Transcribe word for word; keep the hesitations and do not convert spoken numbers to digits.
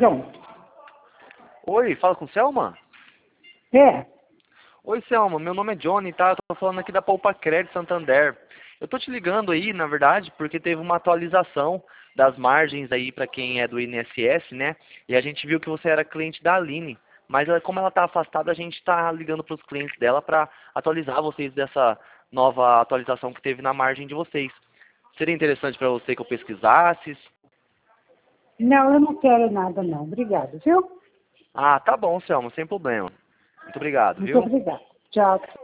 Pronto. Oi, fala com Selma? É. Oi, Selma, meu nome é Johnny, tá? Eu tô falando aqui da Poupa Crédito Santander. Eu tô te ligando aí, na verdade, porque teve uma atualização das margens aí para quem é do I N S S, né? E a gente viu que você era cliente da Aline. Mas ela- como ela tá afastada, a gente tá ligando para os clientes dela para atualizar vocês dessa nova atualização que teve na margem de vocês. Seria interessante para você que eu pesquisasse? Não, eu não quero nada, não. Obrigada, viu? Ah, tá bom, Selma, sem problema. Muito obrigado, Muito viu? obrigada. Tchau.